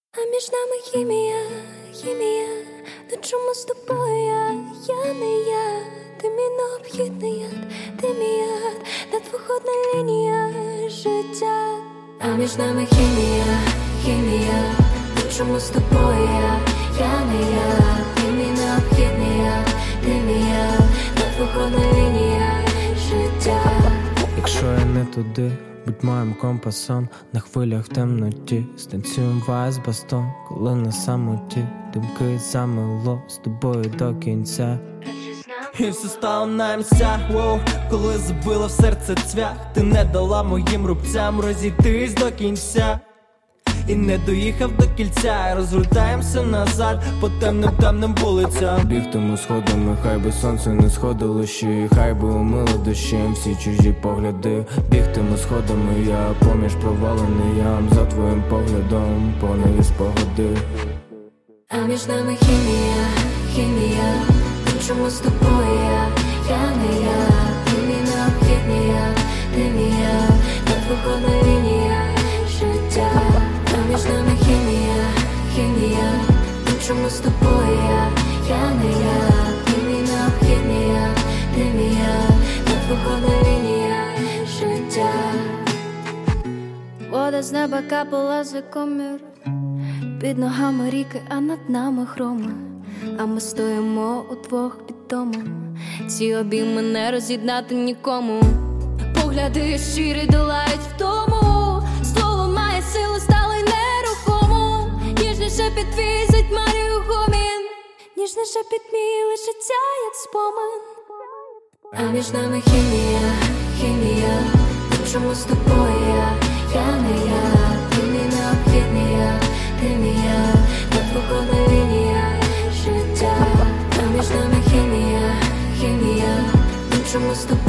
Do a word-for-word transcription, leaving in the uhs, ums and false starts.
А між нами хімія, хімія, на чому з тобою я, я не я. Ти мій необхідний яд, ти мій яд, надвоходна лінія життя. А між нами хімія, хімія, на чому з тобою я, я не я. Ти мій необхідний яд, ти мій яд, надвоходна лінія життя. Якщо я не туди, будь моїм компасом, на хвилях в темноті станцюєм вайс-бастон, коли на самоті думки замило з тобою до кінця. І все стало на місцях, воу, коли забила в серце цвях. Ти не дала моїм рубцям розійтись до кінця. І не доїхав до кільця, розгортаємося назад по темним темним вулицям. Бігтиму сходами, хай би сонце не сходило ще, і хай би умило дощем всі чужі погляди. Бігтиму сходами, я поміж провалений ям, за твоїм поглядом поневі спогади. А між нами хімія, хімія, на чому з тобою я, я не я. Ти мій необхідний я, ти мій я, надвоходна лінія життя. А між нами хімія, хімія, на чому з тобою я, я не я. Ти мій необхідний я, ти мій я, надвоходна лінія життя. Вода з неба капала за комір, під ногами ріки, а над нами хроми. А ми стоїмо удвох під домом, ці обійми не роз'єднати нікому. Погляди щирі долають втому, слово має силу, стало й нерухому. Ніжний шепіт твій затьмарює гомін, ніжний шепіт мій лишиться, як спомин. А між нами хімія, хімія, на чому з тобою я, я не я. Ти мій необхідний я, ти мій я, надвоходна лінія життя. А між нами хімія, хімія, на чому з тобою